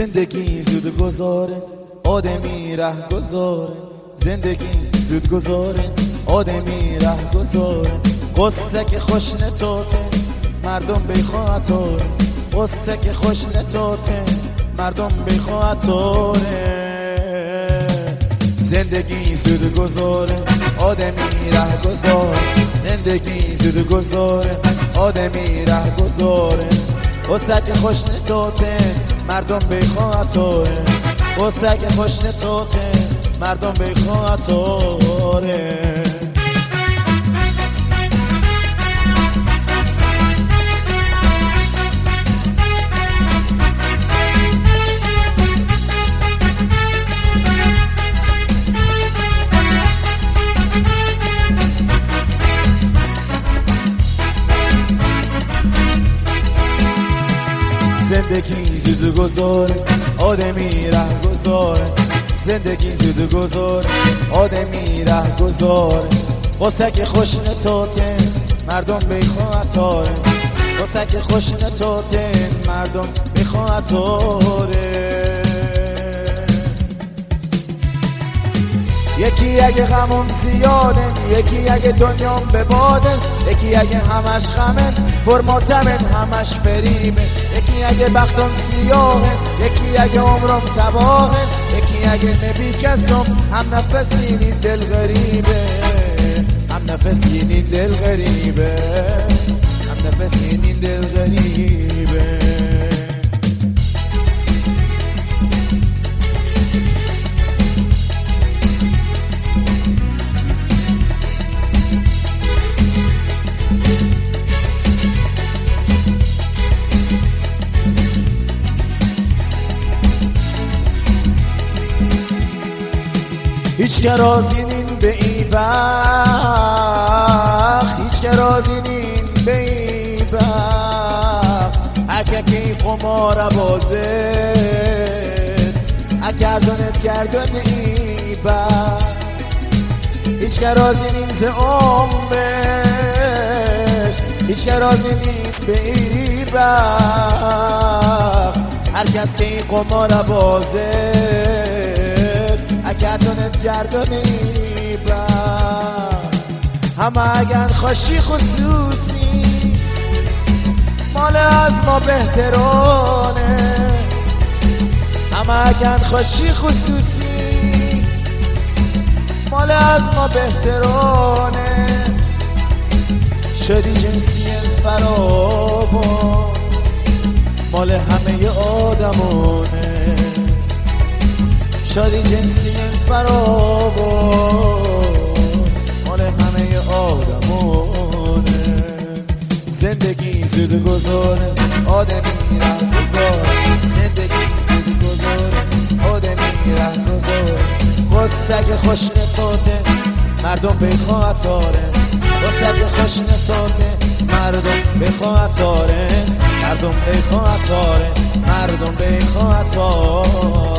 زندگی زود گذاره آدمی ره گذاره، زندگی زود گذاره آدمی ره گذاره. قصه که خوش نتوته مردم بیخواتوره، قصه که خوش نتوته مردم بیخواتوره. زندگی زود گذاره آدمی ره گذاره، زندگی زود گذاره آدمی ره گذاره. قصه که خوش نتوته مردم بیخواتوره، قصه که خوش نتوته مردم بیخواتوره. زندگی زود گذاره آدمی ره گذاره، زندگی زود گذاره آدمی ره گذاره. قصه که خوش نتوته مردم بیخواتوره، قصه که خوش نتوته مردم بیخواتوره. یکی اگه غمم زیاده، یکی اگه دنیام به باده، یکی اگه همش غمه پرماتمن همش فریبه، یکی اگه بختم سیاهه، یکی اگه عمرم تباهه، یکی اگه نبی کسم هم نفسین این دل غریبه، هم نفسین این دل غریبه، هم نفسین این دل غریبه. هیچ که راضی نین به این وقت، هیچ که راضی نین به این وقت. اگه که قمار بازه اگردانت گردان این وقت. هیچ که راضی نین ز عمرش، هیچ که راضی نین به این وقت. هر کس که این قمار بازه گردانت گردانی با همه اگر خوشی خصوصی مال از ما بهترانه، همه اگر خوشی خصوصی مال از ما بهترانه. شدی جنسی فراوان مال همه آدمانه، شادی جنسی فراوان مال همه آدمانه. زندگی زود گذاره آدمی ره گذاره، زندگی زود گذاره آدمی ره گذاره. قصه که خوش نتوته مردم بیخواتوره، قصه که خوش نتوته مردم بیخواتوره، مردم بیخواتوره، مردم بیخواتوره.